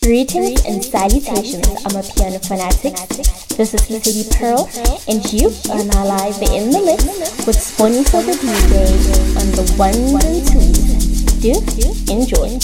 Greetings and salutations, Amapiano fanatics. This is Lady Pearl, and you are now live in the mix with Spawny for the DJ on the ones and twos. Do enjoy.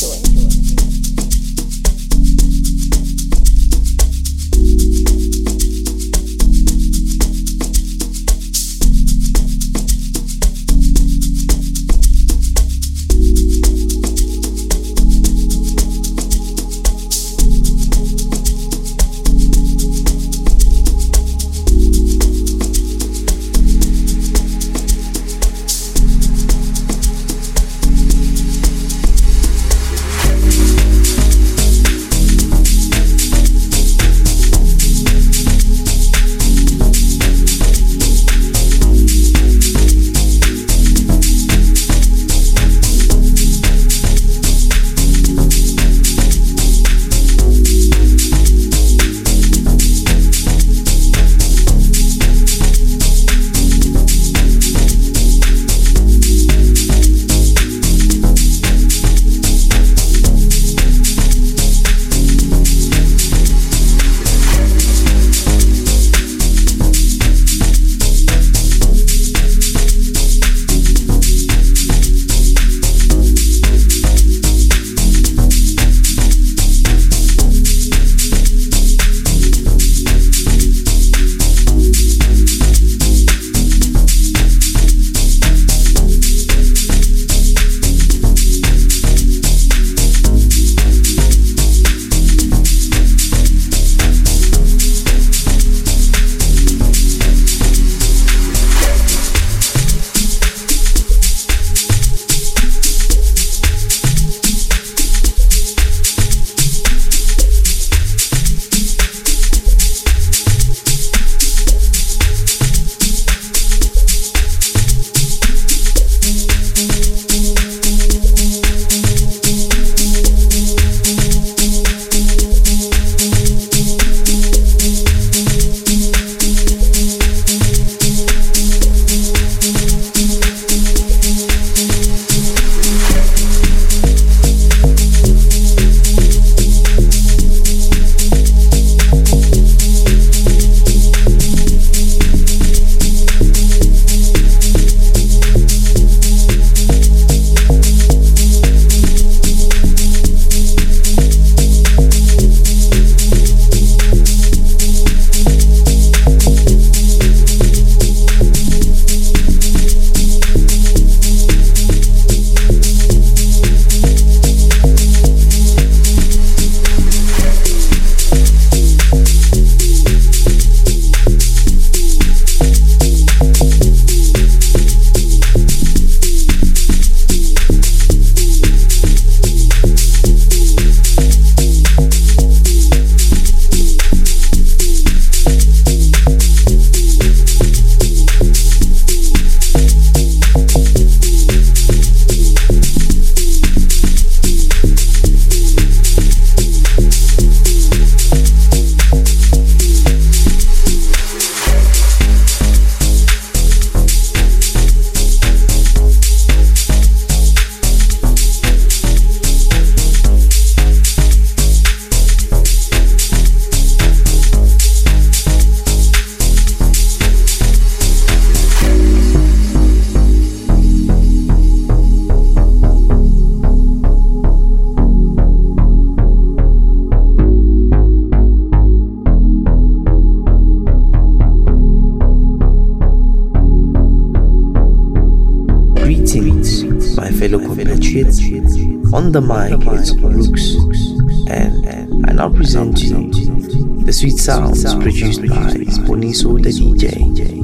On the mic is Brooks, and I now present you the sweet sounds produced by Sponiso the DJ.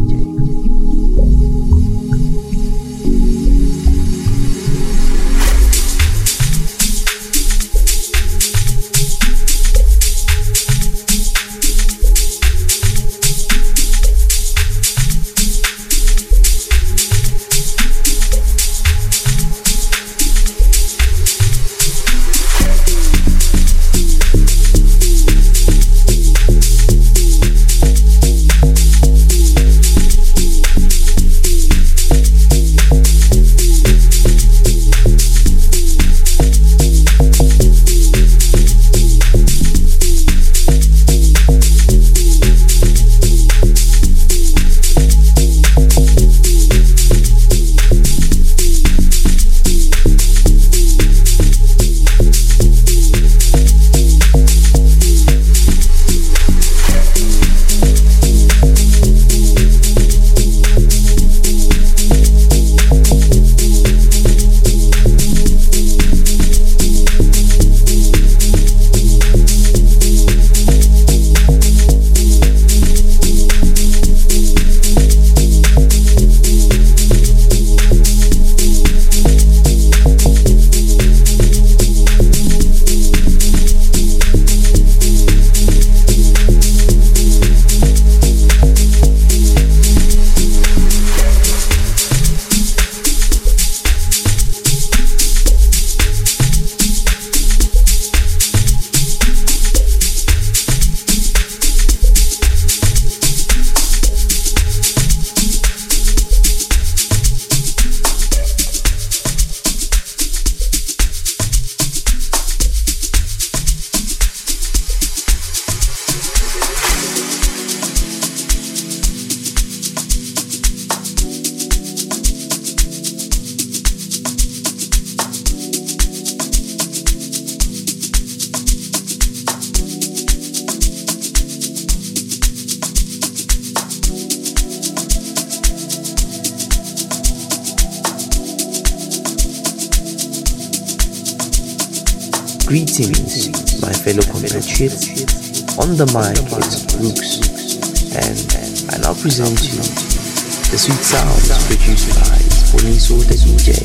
Greetings, my fellow compatriots. On the mic is Brooks, and I now present you the sweet sounds produced by Sponiso the DJ.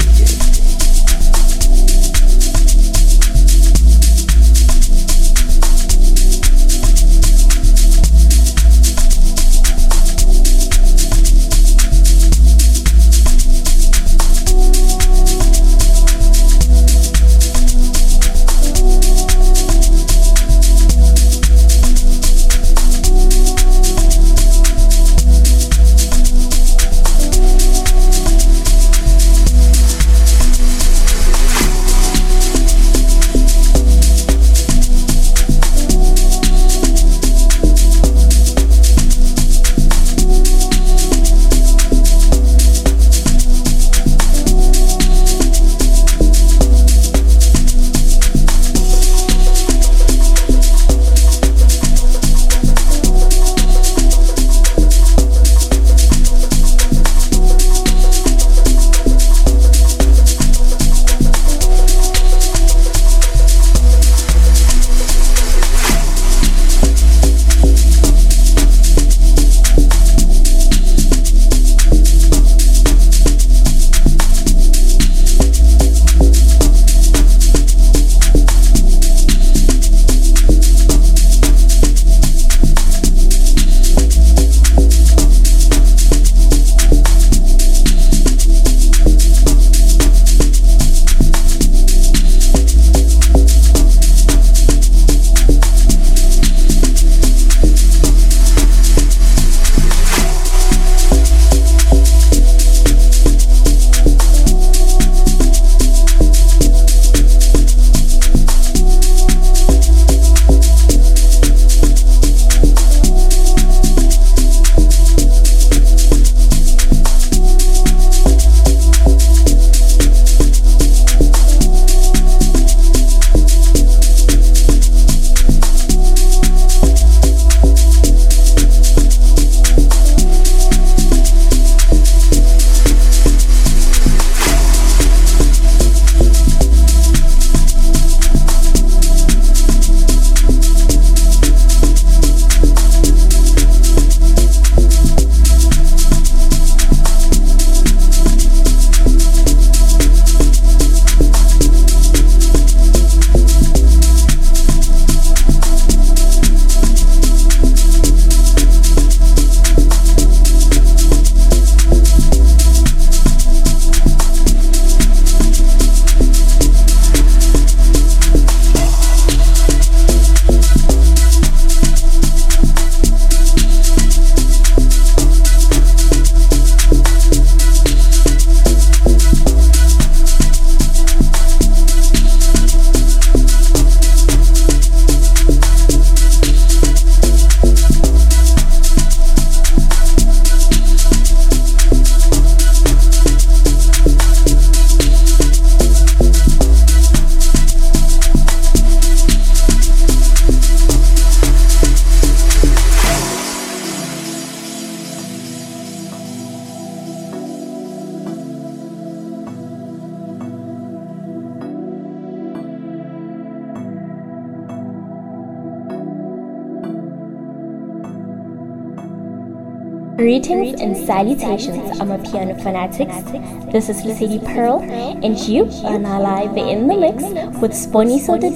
Greetings and salutations, Amapiano fanatics. This is Lady Pearl, and you are now live in the mix with Sponiso the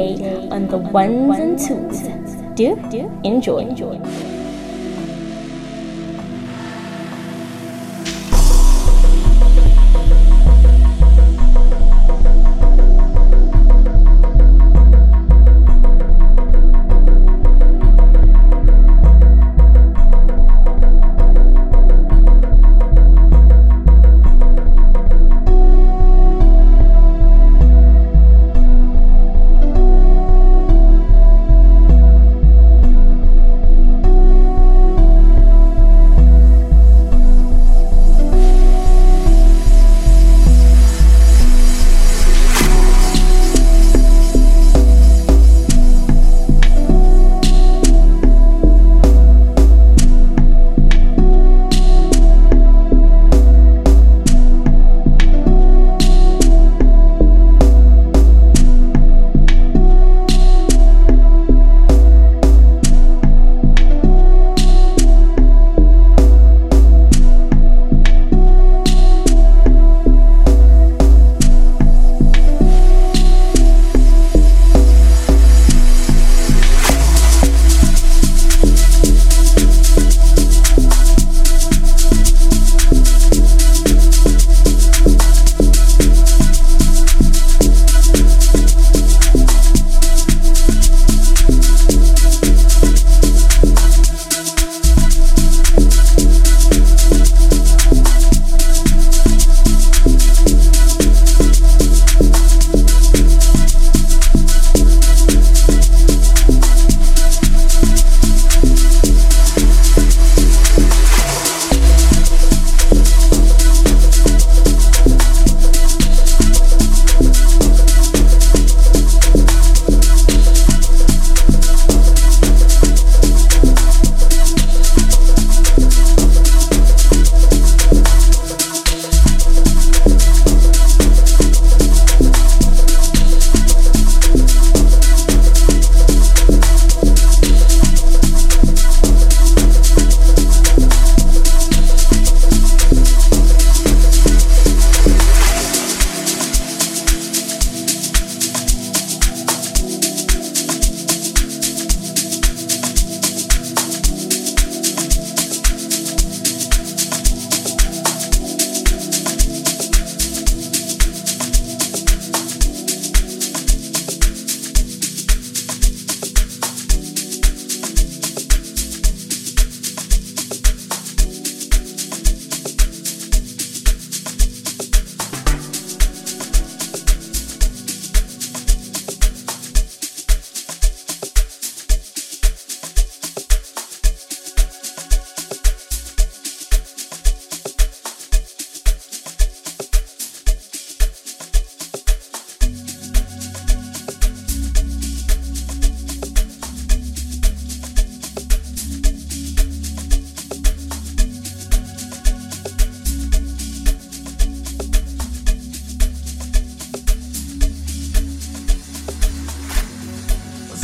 DJ on the ones and twos. Do enjoy.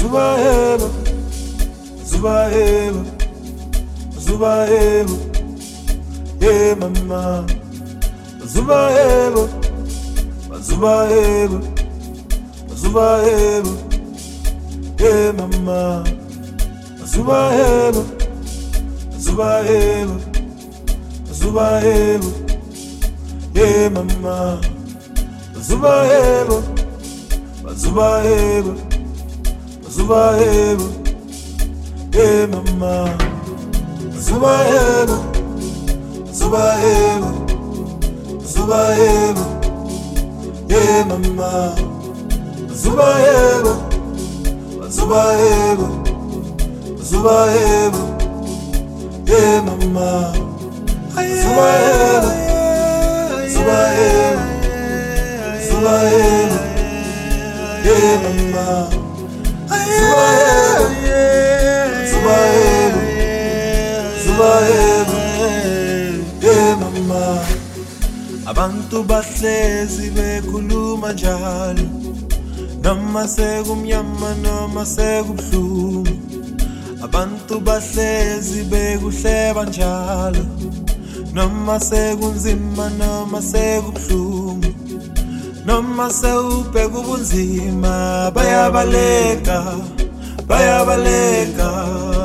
Zubaheba, Zubaheba, Zubaheba, yeah mama. Zubaheba, Zubaheba, Zubaheba, yeah mama. Zubaheba, Zubaheba, Zubaheba, yeah mama. Zubaheba, Zubaheba, Zubaheba, yeah mama. Zubaheba, Zubaheba, Zubaheba, yeah mama. Zubaheba, Zubaheba, Zubaheba, yeah mama. Zubaheba, Zubaheba, Zubaheba, yeah mama. Zubaheba, Zubaheba, Zubaheba, yeah mama. Abantu bahlezi bekhuluma njalo, noma sekumnyama noma sekubuhlungu. Abantu bahlezi bekuhleba njalo, noma sekunzima noma sekubuhlungu. Noma sewubheka ubunzima bayabaleka, bayabaleka.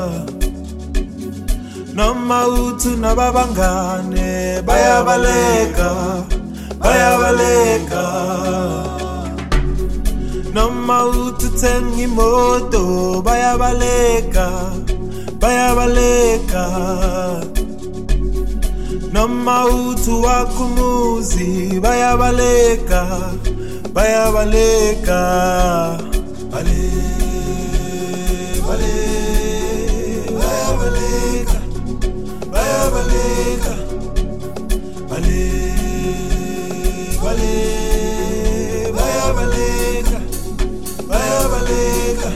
Noma uthi nababangane bayabaleka, bayabaleka. Noma uthi thenga imoto bayabaleka, bayabaleka. Noma uthi wakho umuzi bayabaleka, bayabaleka. Bale, bale, bayabaleka, bayabaleka. Bale, bale, bayabaleka, bayabaleka.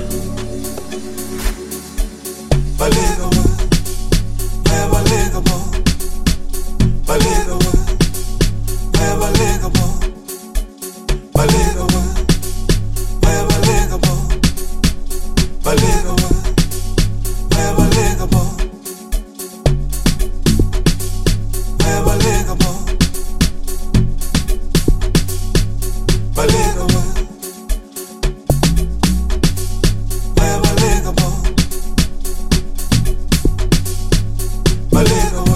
Baleka, bayabaleka bo. Baleka, bayabaleka bo. Baleka, bayabaleka bo. Baleka, bayabaleka bo. Bayabaleka bo. Baleka, bayabaleka bo. Baleka,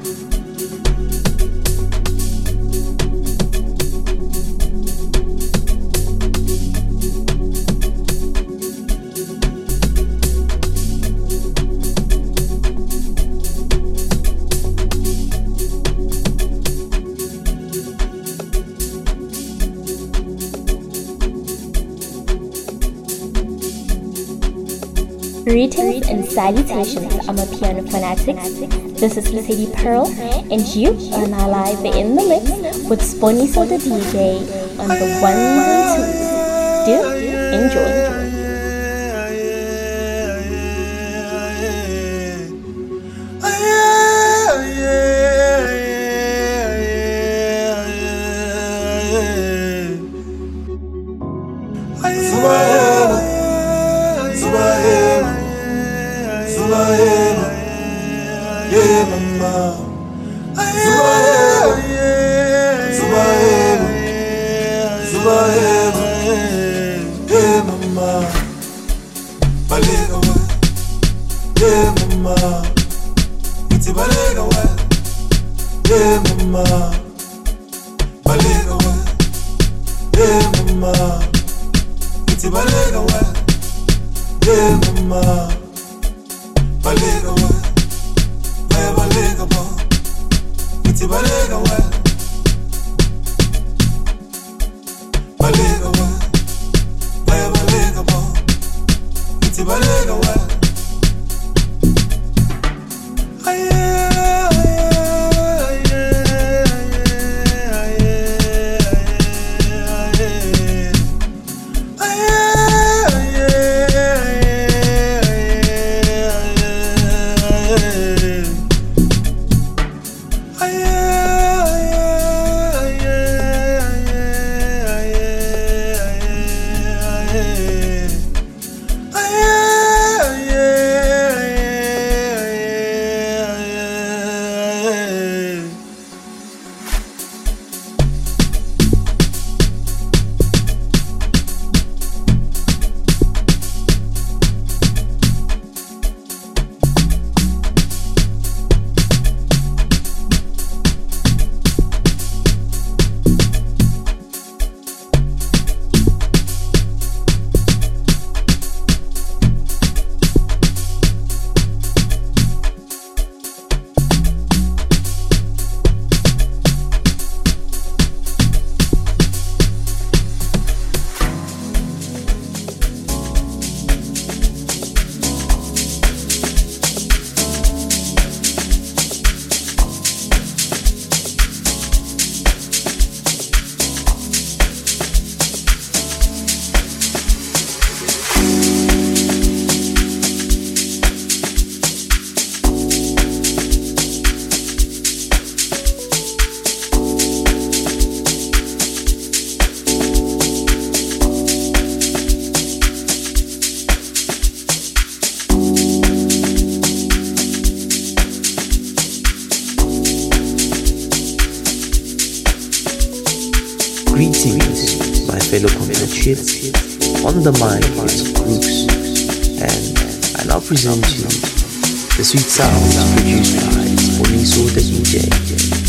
Greetings and salutations, I'm a piano fanatics. This is Lady Pearl, and you are now live in the mix with Sponiso the DJ on the ones and twos. Do enjoy. Yeah mama. Zubaheba, Zubaheba, Zubaheba, yeah mama. Baleka wa, yeah mama. Iti baleka wa, yeah mama. Baleka wa, yeah mama. Iti baleka wa, yeah mama. Baleka wa, bayabaleka bo. Iti baleka wa, baleka wa, bayabaleka bo. Iti baleka wa. Yeah. Greetings, my fellow compatriots. On the mic, it's Brooks, and I now present you the sweet sounds produced by Sponiso the DJ.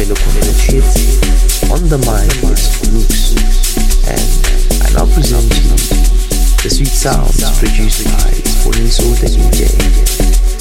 fellow compatriots. On the mic it's Brooks, and I now present you the sweet sounds produced by Sponiso the DJ.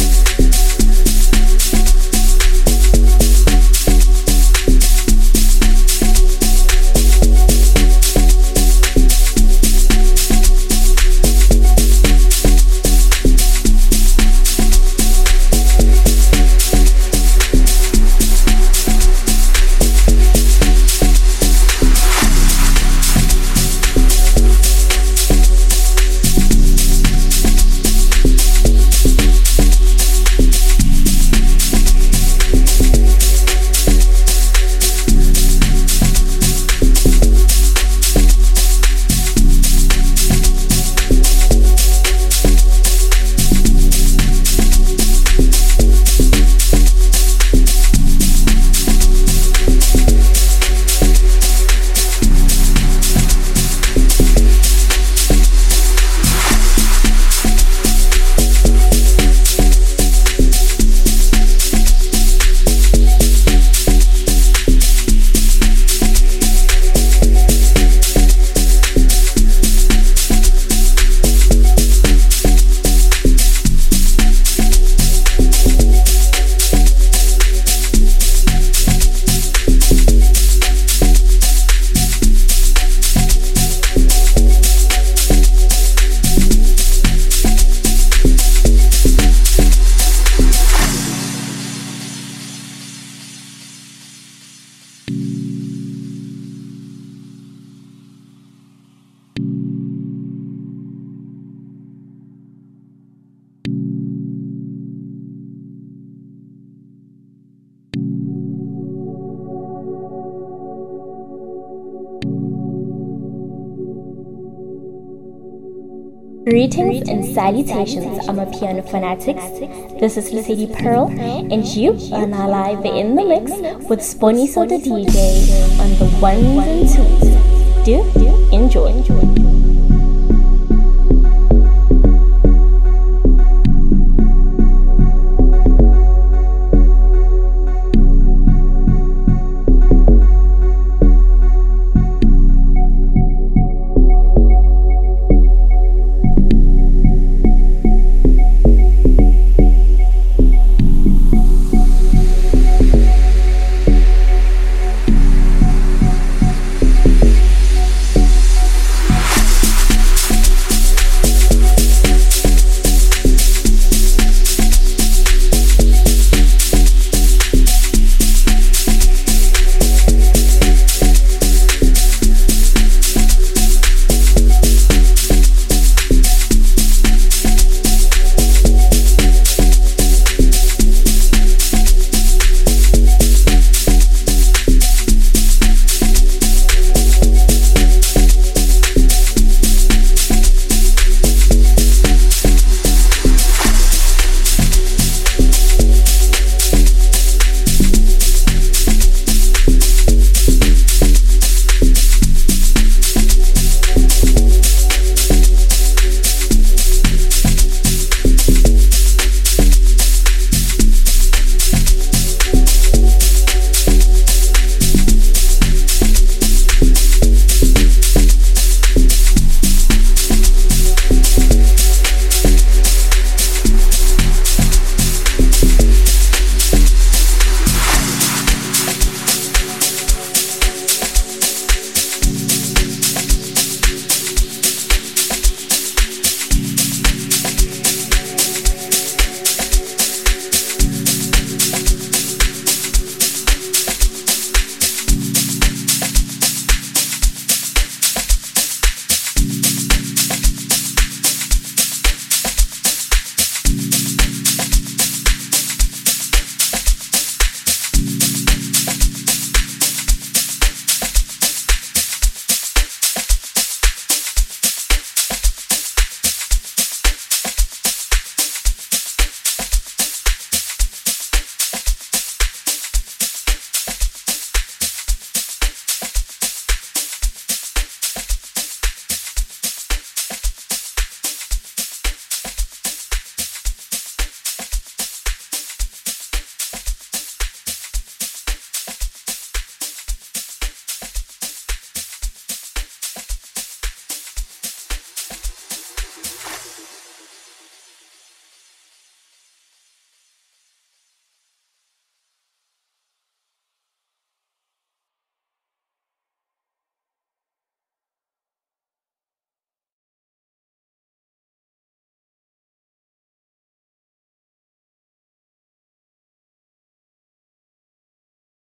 Greetings and salutations, Amapiano fanatics. This is Lady Pearl, and you are now live in the mix with Sponiso the DJ on the ones and twos. Do enjoy.